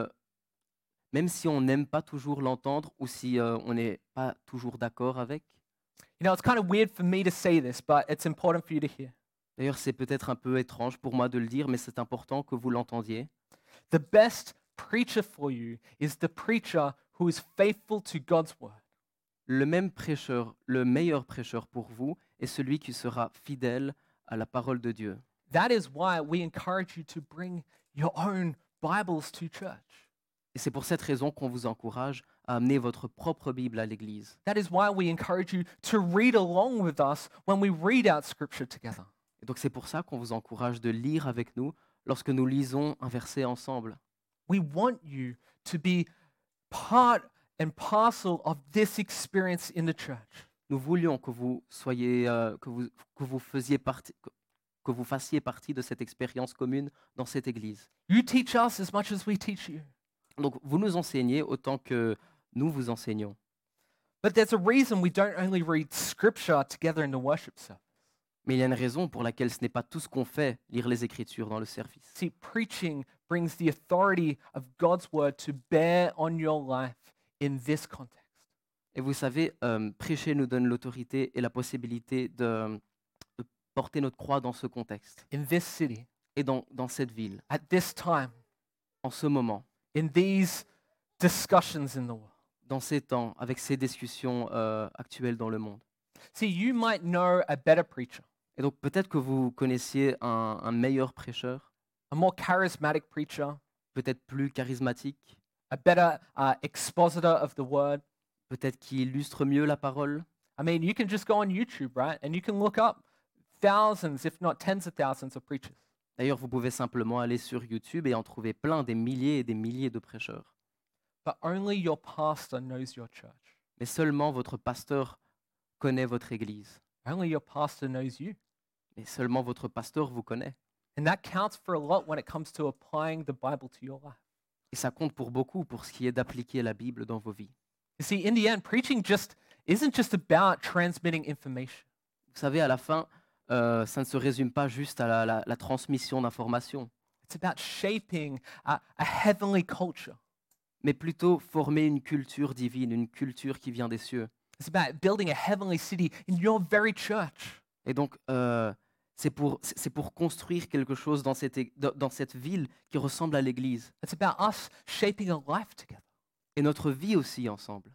on n'aime pas toujours l'entendre ou si on n'est pas toujours d'accord avec. You know, it's kind of weird for me to say this, but it's important for you to hear. D'ailleurs, c'est peut-être un peu étrange pour moi de le dire, mais c'est important que vous l'entendiez. The best preacher for you is the preacher who is faithful to God's word. Le même prêcheur, le meilleur prêcheur pour vous est celui qui sera fidèle à la parole de Dieu. That is why we encourage you to bring your own Bibles to church. Et c'est pour cette raison qu'on vous encourage à amener votre propre Bible à l'église. That is why we encourage you to read along with us when we read out scripture together. Et donc c'est pour ça qu'on vous encourage de lire avec nous lorsque nous lisons un verset ensemble. We want you to be part and parcel of this experience in the church. Nous voulions que vous soyez, que vous fassiez partie de cette expérience commune dans cette église. You teach us as much as we teach you. Donc vous nous enseignez autant que nous vous enseignons. But there's a reason we don't only read scripture together in the worship service. Mais il y a une raison pour laquelle ce n'est pas tout ce qu'on fait, lire les Écritures dans le service. See, preaching brings the authority of God's word to bear on your life in this context. Et vous savez, prêcher nous donne l'autorité et la possibilité de porter notre croix dans ce contexte In this city, et dans cette ville, at this time, en ce moment, in these discussions in the world. dans ces temps, avec ces discussions actuelles dans le monde. See, you might know a better preacher, Et donc peut-être que vous connaissiez un meilleur prêcheur, a more charismatic preacher, peut-être plus charismatique, a better expositor of the word. peut-être qui illustre mieux la parole. I mean, you can just go on YouTube, right? And you can look up thousands, if not tens of thousands of preachers. D'ailleurs, vous pouvez simplement aller sur YouTube et en trouver plein, des milliers et des milliers de prêcheurs. But only your pastor knows your church. Mais seulement votre pasteur connaît votre église. Only your pastor knows you. Et seulement votre pasteur vous connaît. And that counts for a lot when it comes to applying the Bible to your life. Et ça compte pour beaucoup pour ce qui est d'appliquer la Bible dans vos vies. You see, in the end, preaching isn't just about transmitting information. Vous savez, à la fin, ça ne se résume pas juste à la transmission d'informations, It's about shaping a heavenly culture. mais plutôt former une culture divine, une culture qui vient des cieux. It's about building a heavenly city in your very church. Et donc, c'est pour construire quelque chose dans cette ville qui ressemble à l'Église. It's about us shaping a life together. Et notre vie aussi ensemble.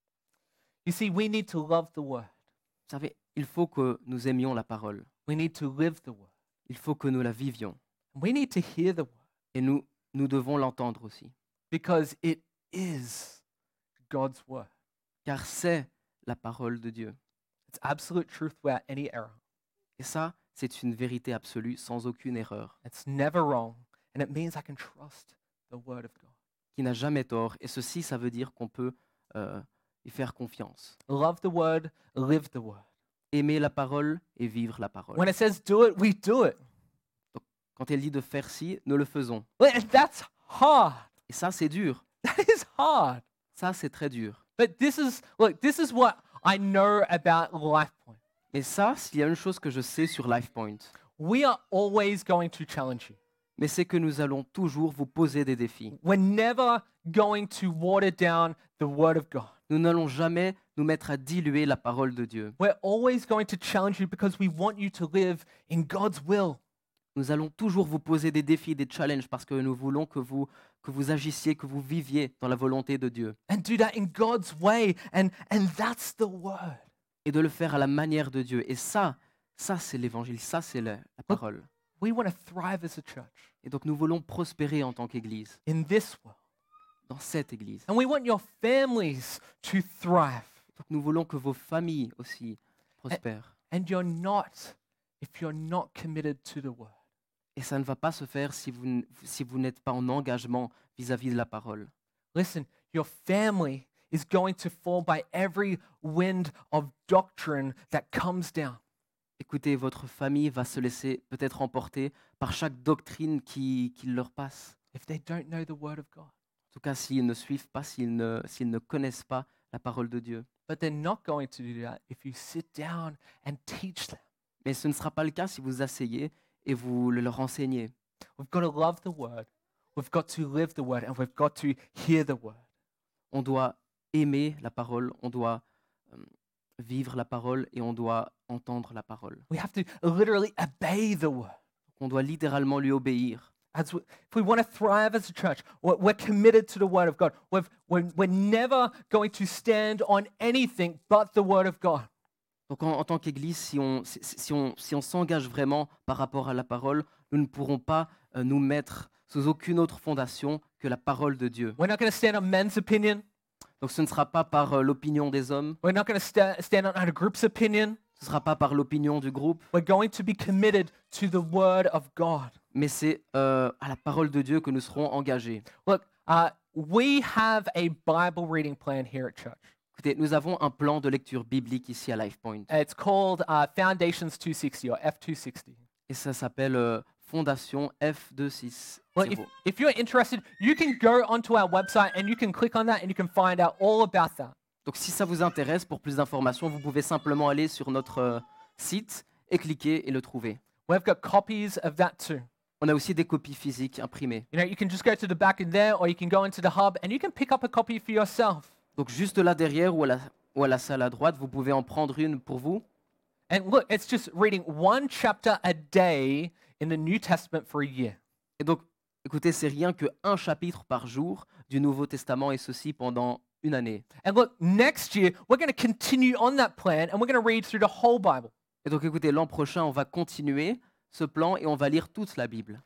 You see, we need to love the word. Vous savez, il faut que nous aimions la parole. We need to live the word. Il faut que nous la vivions. We need to hear the word Et nous devons l'entendre aussi. because it is God's word. Car c'est la parole de Dieu. It's absolute truth without any error. Et ça, c'est une vérité absolue, sans aucune erreur, It's never wrong, and it means I can trust the word of God. qui n'a jamais tort. Et ceci, ça veut dire qu'on peut y faire confiance. Love the word, live the word. Aimer la parole et vivre la parole. When it says do it, we do it. Quand elle dit de faire ci, nous le faisons. That's hard. Et ça, c'est dur. That is hard. Ça, c'est très dur. But this is what I know about LifePoint. Et ça, s'il y a une chose que je sais sur LifePoint, We are always going to challenge you. mais c'est que nous allons toujours vous poser des défis. We're never going to water down the word of God. Nous n'allons jamais nous mettre à diluer la parole de Dieu. We're always going to challenge you because we want you to live in God's will. Nous allons toujours vous poser des défis, des challenges, parce que nous voulons que vous agissiez, que vous viviez dans la volonté de Dieu. And do that in God's way. And that's the word. Et de le faire à la manière de Dieu. Et ça c'est l'évangile, ça c'est la parole. we want to thrive as a church Et donc nous voulons prospérer en tant qu'Église, in this world. dans cette Église. And we want your families to thrive. Donc nous voulons que vos familles aussi prospèrent. And if you're not committed to the word. Et ça ne va pas se faire si vous n'êtes pas en engagement vis-à-vis de la parole. Listen, your family is going to fall by every wind of doctrine that comes down. Écoutez, votre famille va se laisser peut-être emporter par chaque doctrine qui leur passe. If they don't know the word of God. En tout cas, s'ils ne suivent pas, s'ils ne connaissent pas la parole de Dieu. But they're not going to do that if you sit down and teach them. Mais ce ne sera pas le cas si vous asseyez et vous le leur enseignez. We've got to love the word. We've got to live the word, and we've got to hear the word. On doit aimer la parole, on doit vivre la parole et on doit entendre la parole. We have to literally obey the word. On doit littéralement lui obéir. If we want to thrive as a church, we're committed to the Word of God. We're never going to stand on anything but the Word of God. Donc en tant qu'Église, si on s'engage vraiment par rapport à la parole, nous ne pourrons pas nous mettre sous aucune autre fondation que la parole de Dieu. We're not going to stand on men's opinion. Donc ce ne sera pas par l'opinion des hommes, We're not going to stand on our group's opinion. ce ne sera pas par l'opinion du groupe, We're going to be committed to the Word of God. mais c'est à la parole de Dieu que nous serons engagés. Look, we have a Bible reading plan here at church. Écoutez, nous avons un plan de lecture biblique ici à LifePoint. It's called Foundations 260 or F260. Et ça s'appelle Fondation F260. Well, if you're interested, you can go onto our website and you can click on that and you can find out all about that. Donc si ça vous intéresse, pour plus d'informations, vous pouvez simplement aller sur notre site et cliquer et le trouver. We've got copies of that too. On a aussi des copies physiques imprimées. You know, you can just go to the back in there or you can go into the hub and you can pick up a copy for yourself. Donc juste là derrière ou à la salle à droite, vous pouvez en prendre une pour vous. And look, it's just reading one chapter a day in the New Testament for a year. Et donc, écoutez, c'est rien que un chapitre par jour du Nouveau Testament et ceci pendant une année. And look, next year, we're going to continue on that plan and we're going to read through the whole Bible. Et donc, écoutez, l'an prochain, on va continuer ce plan et on va lire toute la Bible.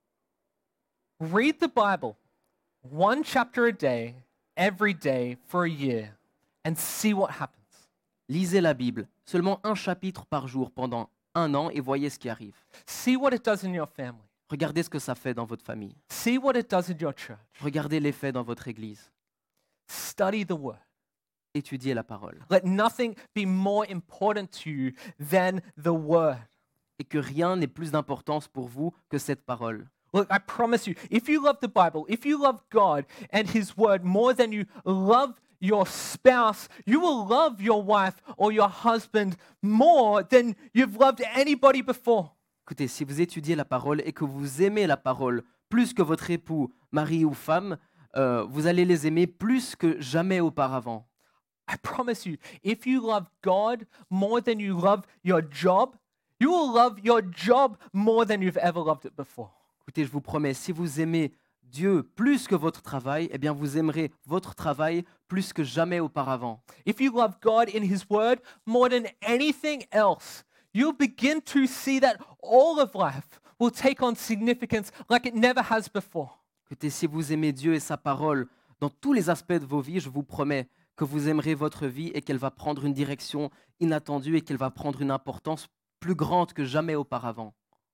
Read the Bible, one chapter a day, every day for a year, and see what happens. Lisez la Bible, seulement un chapitre par jour pendant un an et voyez ce qui arrive. See what it does in your family. Regardez ce que ça fait dans votre famille. See what it does in your church. Regardez l'effet dans votre église. Study the word. Étudiez la parole. Let nothing be more important to you than the word. Et que rien n'ait plus d'importance pour vous que cette parole. Look, I promise you, if you love the Bible, if you love God and His word more than you love your spouse, you will love your wife or your husband more than you've loved anybody before. Écoutez, si vous étudiez la parole et que vous aimez la parole plus que votre époux, mari ou femme, vous allez les aimer plus que jamais auparavant. I promise you, if you love God more than you love your job, you will love your job more than you've ever loved it before. Écoutez, je vous promets, si vous aimez Dieu plus que votre travail, eh bien vous aimerez votre travail plus que jamais auparavant. If you love God in His Word more than anything else, you'll begin to see that all of life will take on significance like it never has before. Écoutez, si vous aimez Dieu et sa parole dans tous les aspects de vos vies, je vous promets que vous aimerez votre vie et qu'elle va prendre une direction inattendue et qu'elle va prendre une importance plus grande que jamais auparavant.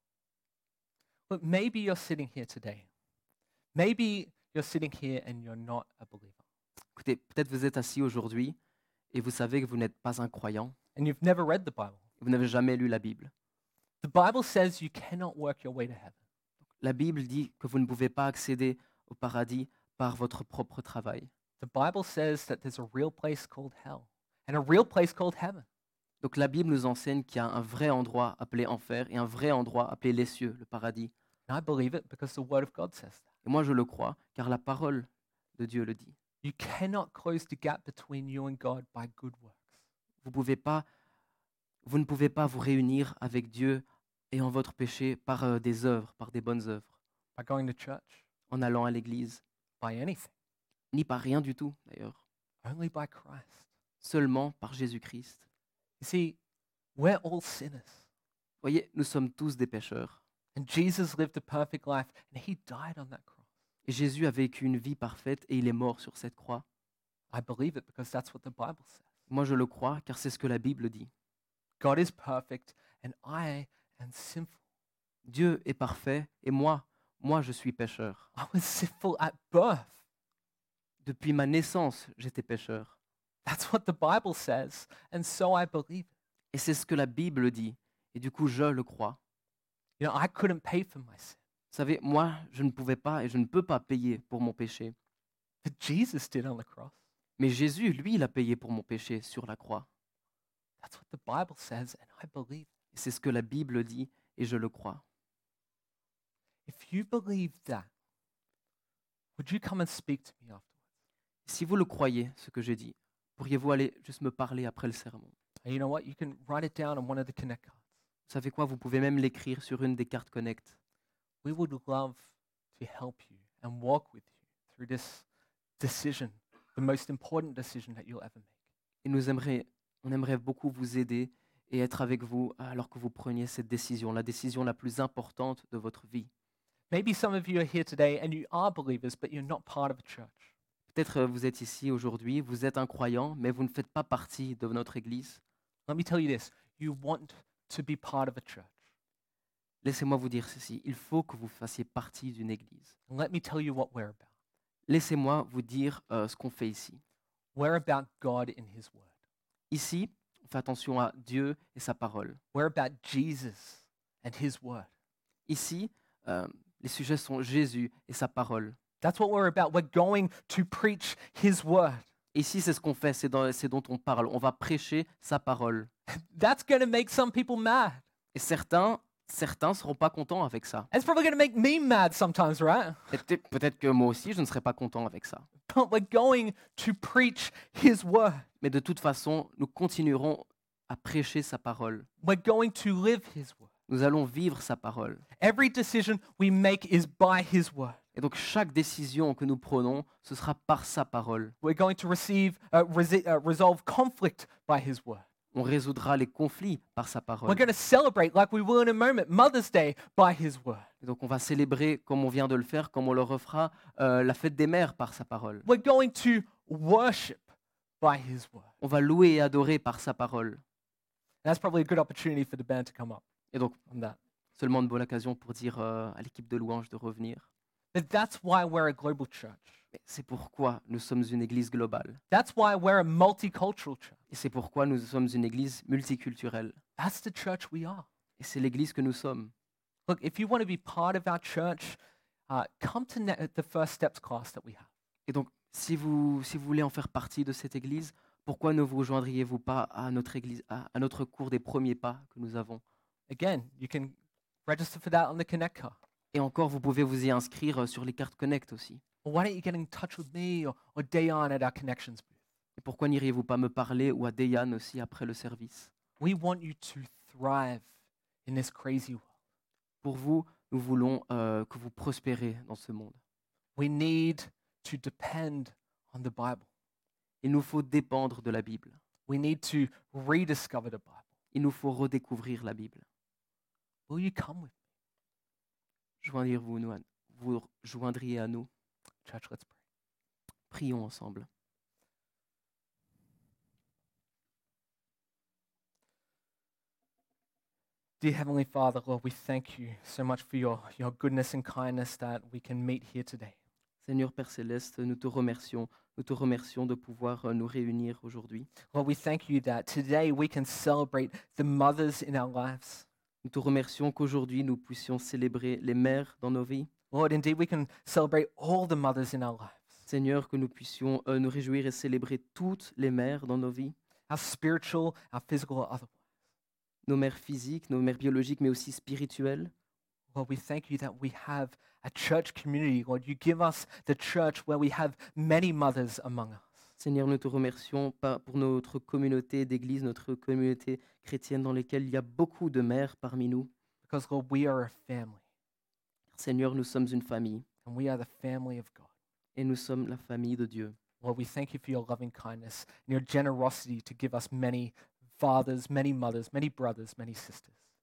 But maybe you're sitting here today. Maybe you're sitting here and you're not a believer. Écoutez, peut-être vous êtes assis aujourd'hui et vous savez que vous n'êtes pas un croyant. And you've never read the Bible. Vous n'avez jamais lu la Bible. The Bible says you cannot work your way to heaven. La Bible dit que vous ne pouvez pas accéder au paradis par votre propre travail. The Bible says that there's a real place called hell and a real place called heaven. Donc la Bible nous enseigne qu'il y a un vrai endroit appelé enfer et un vrai endroit appelé les cieux, le paradis. And I believe it because the Word of God says that. Et moi je le crois car la parole de Dieu le dit. You cannot close the gap between you and God by good works. Vous ne pouvez pas vous réunir avec Dieu et en votre péché par des œuvres, par des bonnes œuvres, By going to church, en allant à l'église, by anything, ni par rien du tout d'ailleurs, only by Christ. seulement par Jésus-Christ. You see, we're all sinners. Voyez, nous sommes tous des pécheurs. And Jesus lived a perfect life, and he died on that cross. Et Jésus a vécu une vie parfaite et il est mort sur cette croix. I believe it because that's what the Bible says. Moi, je le crois car c'est ce que la Bible dit. God is perfect, and I am sinful. Dieu est parfait et moi, je suis pécheur. I was sinful at birth. Depuis ma naissance, j'étais pécheur. That's what the Bible says, and so I believe it. Et c'est ce que la Bible dit. Et du coup, je le crois. You know, I couldn't pay for my sin, Vous savez, moi, je ne pouvais pas et je ne peux pas payer pour mon péché. but Jesus did on the cross. Mais Jésus, lui, il a payé pour mon péché sur la croix. That's what the Bible says, and I believe it. Et c'est ce que la Bible dit et je le crois. If you believe that, would you come and speak to me afterwards? Si vous le croyez, ce que j'ai dit, pourriez-vous aller juste me parler après le sermon? And you know what? You can write it down on one of the Connect cards. Vous savez quoi? Vous pouvez même l'écrire sur une des cartes Connect. We would love to help you and walk with you through this decision, the most important decision that you'll ever make. Et on aimerait beaucoup vous aider et être avec vous alors que vous preniez cette décision, la décision la plus importante de votre vie. Maybe some of you are here today and you are believers, but you're not part of a church. Peut-être vous êtes ici aujourd'hui, vous êtes un croyant, mais vous ne faites pas partie de notre église. Let me tell you this, you want to be part of a church. Laissez-moi vous dire ceci, il faut que vous fassiez partie d'une église. And let me tell you what we're about. Laissez-moi vous dire ce qu'on fait ici. We're about God in his word. Ici, on fait attention à Dieu et sa parole. We're about Jesus and his word. Ici, les sujets sont Jésus et sa parole. That's what we're about. We're going to preach his word. Ici, c'est ce qu'on fait, c'est dont on parle. On va prêcher sa parole. That's going to make some people mad. Et certains ne seront pas contents avec ça. It's probably going to make me mad sometimes, right? Et peut-être que moi aussi, je ne serai pas content avec ça. But we're going to preach his word. Mais de toute façon, nous continuerons à prêcher sa parole. We're going to live his word. Nous allons vivre sa parole. Every decision we make is by his word. Et donc chaque décision que nous prenons, ce sera par sa parole. We're going to resolve conflict by his word. On résoudra les conflits par sa We're parole. going to celebrate, like we will in a moment, Mother's Day by his word. Et donc on va célébrer, comme on vient de le faire, comme on le refera, la fête des mères par sa parole. We're going to worship by his word. On va louer et adorer par sa parole. That's probably a good opportunity for the band to come up Et donc, on that. seulement une bonne occasion pour dire à l'équipe de louange de revenir. But that's why we're a global church. Mais c'est pourquoi nous sommes une église globale. That's why we're a multicultural church. Et c'est pourquoi nous sommes une église multiculturelle. That's the church we are. Et c'est l'église que nous sommes. Look, if you want to be part of our church, come to the First Steps class that we have. Et donc, si vous voulez en faire partie de cette église, pourquoi ne vous rejoindriez-vous pas à notre église, à notre cours des premiers pas que nous avons? Again, you can register for that on the Connect card. Et encore, vous pouvez vous y inscrire sur les cartes Connect aussi. Or why don't you get in touch with me or Dayan at our Connections booth? Et pourquoi n'iriez-vous pas me parler ou à Dayan aussi après le service? We want you to thrive in this crazy world. Pour vous, nous voulons que vous prospérez dans ce monde. We need to depend on the Bible. Il nous faut dépendre de la Bible. We need to rediscover the Bible. Il nous faut redécouvrir la Bible. Will you come with me? Vous joindriez à nous. Church, let's pray. Prions ensemble. Dear Heavenly Father, Lord, we thank you so much for your goodness and kindness that we can meet here today. Seigneur Père Céleste, nous te remercions. Nous te remercions de pouvoir nous réunir aujourd'hui. Lord, we thank you that today we can celebrate the mothers in our lives. Nous te remercions qu'aujourd'hui nous puissions célébrer les mères dans nos vies. Lord, indeed, we can celebrate all the mothers in our lives. Seigneur, que nous puissions nous réjouir et célébrer toutes les mères dans nos vies. Our spiritual, our physical, or otherwise. Nos mères physiques, nos mères biologiques, mais aussi spirituelles. Lord, we thank you that we have a church community. Lord, you give us the church where we have many mothers among us. Seigneur, nous te remercions pour notre communauté d'église, notre communauté chrétienne dans laquelle il y a beaucoup de mères parmi nous. Because, Lord, we are a family, Seigneur, nous sommes une famille and we are the family of God. et nous sommes la famille de Dieu. Lord, we thank you for your loving kindness and your generosity to give us many fathers, many mothers, many brothers, many sisters.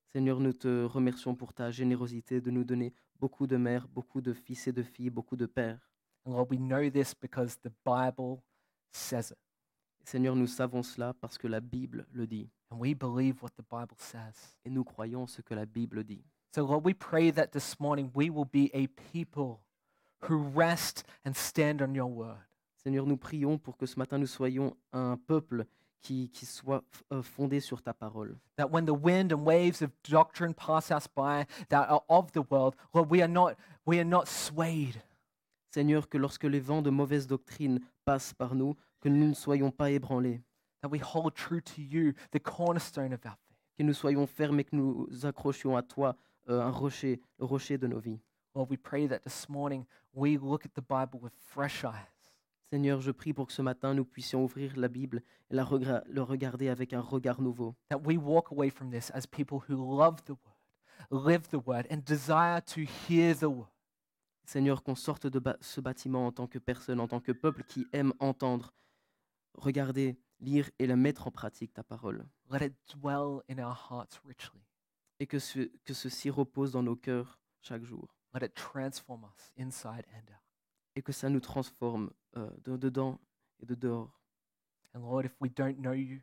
Seigneur, nous te remercions pour ta générosité de nous donner beaucoup de mères, beaucoup de fils et de filles, beaucoup de pères. And Lord, we know this because the Bible says it. Seigneur, nous savons cela parce que la Bible le dit. And we believe what the Bible says. Et nous croyons ce que la Bible dit. So, Lord, we pray that this morning we will be a people who rest and stand on your word. Seigneur, nous prions pour que ce matin nous soyons un peuple qui soit fondé sur ta parole. That when the wind and waves of doctrine pass us by that are of the world, Lord, we are not swayed. Seigneur, que lorsque les vents de mauvaise doctrine passent par nous, que nous ne soyons pas ébranlés, That we hold true to you, the cornerstone of our faith. que nous soyons fermes et que nous accrochions à toi un rocher, le rocher de nos vies. Lord, we pray that this morning we look at the Bible with fresh eyes. Seigneur, je prie pour que ce matin nous puissions ouvrir la Bible et le regarder avec un regard nouveau. That we walk away from this as people who love the word, live the word, and desire to hear the word. Seigneur, qu'on sorte de ce bâtiment en tant que personne, en tant que peuple qui aime entendre, regarder, lire et la mettre en pratique, ta parole. Let it dwell in our hearts richly. Et que ceci repose dans nos cœurs chaque jour. Let it transform us inside and out. Et que ça nous transforme de dedans et de dehors. And Lord, if we don't know you,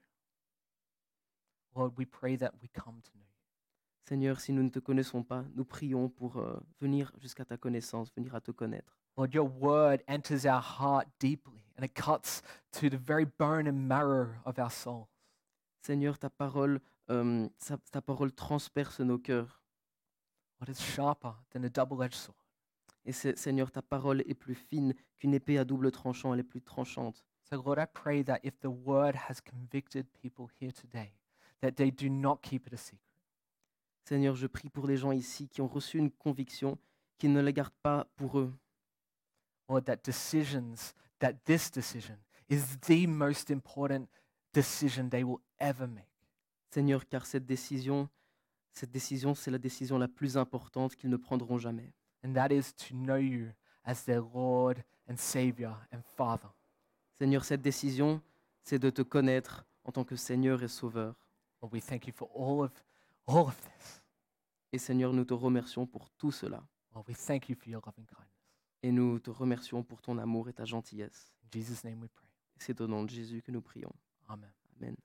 Lord, we pray that we come to know you. Seigneur, si nous ne te connaissons pas, nous prions pour venir jusqu'à ta connaissance, venir à te connaître. Lord, your word enters our heart deeply and it cuts to the very bone and marrow of our souls. Seigneur, ta parole transperce nos cœurs. Lord, it's sharper than a double-edged sword. Et Seigneur, ta parole est plus fine qu'une épée à double tranchant, elle est plus tranchante. So, Lord, I pray that if the word has convicted people here today, that they do not keep it a secret. Seigneur, je prie pour les gens ici qui ont reçu une conviction, qu'ils ne la gardent pas pour eux. Lord, that this decision is the most important decision they will ever make. Seigneur, car cette décision, c'est la décision la plus importante qu'ils ne prendront jamais. And that is to know you as their Lord and Savior and Father. Seigneur, cette décision, c'est de te connaître en tant que Seigneur et Sauveur. Lord, we thank you for all of this. Et Seigneur, nous te remercions pour tout cela. Lord, we thank you for your loving kindness. Et nous te remercions pour ton amour et ta gentillesse. In Jesus' name we pray. Et c'est au nom de Jésus que nous prions. Amen. Amen.